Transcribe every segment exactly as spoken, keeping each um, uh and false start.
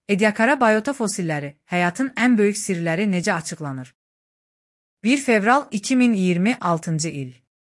Ediacara biota fosilləri, həyatın ən böyük sirləri necə açıqlanır? bir fevral iki min iyirmi altıncı il.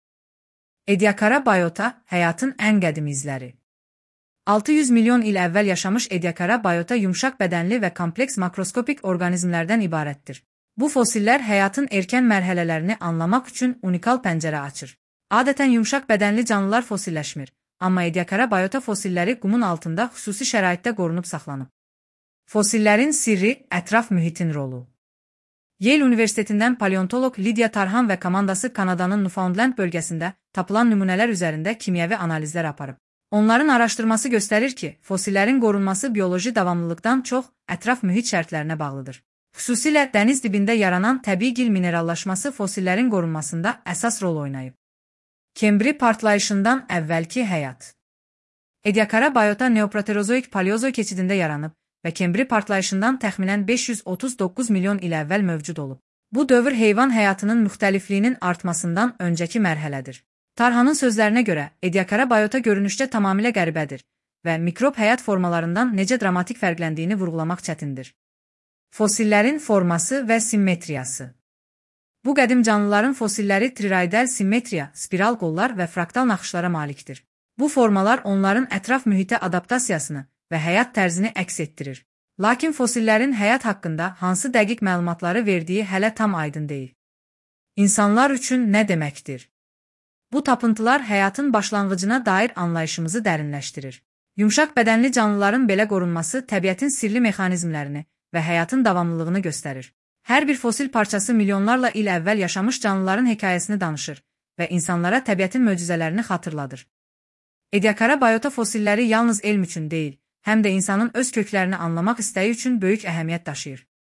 Ediacara biota, həyatın ən qədim izləri. altı yüz milyon il əvvəl yaşamış Ediacara biota yumşaq bədənli və kompleks makroskopik orqanizmlərdən ibarətdir. Bu fosillər həyatın erkən mərhələlərini anlamaq üçün unikal pəncərə açır. Adətən yumşaq bədənli canlılar fosilləşmir, amma Ediacara biota fosilləri qumun altında xüsusi şəraitdə qorunub saxlanıb. Fosillərin sirri, ətraf mühitin rolu. Yale Universitetindən paleontoloq Lydia Tarhan və komandası Kanadanın Newfoundland bölgəsində tapılan nümunələr üzərində kimyəvi analizlər aparıb. Onların araşdırması göstərir ki, fosillərin qorunması bioloji davamlılıqdan çox ətraf mühit şərtlərinə bağlıdır. Xüsusilə dəniz dibində yaranan təbii gil minerallaşması fosillərin qorunmasında əsas rol oynayıb. Kembri partlayışından əvvəlki həyat. Ediacara biota neoproterozoik paleozoik keçidində yaranıb və Kembri partlayışından təxminən beş yüz otuz doqquz milyon il əvvəl mövcud olub. Bu dövr heyvan həyatının müxtəlifliyinin artmasından öncəki mərhələdir. Tarhanın sözlərinə görə, Ediacara biota görünüşdə tamamilə qəribədir və mikrob həyat formalarından necə dramatik fərqləndiyini vurğulamaq çətindir. Fosillərin forması və simmetriyası. Bu qədim canlıların fosilləri triroidal simmetriya, spiral qollar və fraktal naxışlara malikdir. Bu formalar onların ətraf mühitə adaptasiyasını və həyat tərzini əks etdirir. Lakin fosillərin həyat haqqında hansı dəqiq məlumatları verdiyi hələ tam aydın deyil. İnsanlar üçün nə deməkdir? Bu tapıntılar həyatın başlanğıcına dair anlayışımızı dərinləşdirir. Yumşaq bədənli canlıların belə qorunması təbiətin sirli mexanizmlərini və həyatın davamlılığını göstərir. Hər bir fosil parçası milyonlarla il əvvəl yaşamış canlıların hekayəsini danışır və insanlara təbiətin möcüzələrini xatırladır. Ediacara biota fosilləri yalnız elm üçün deyil, həm də insanın öz köklərini anlamaq istəyi üçün böyük əhəmiyyət daşıyır.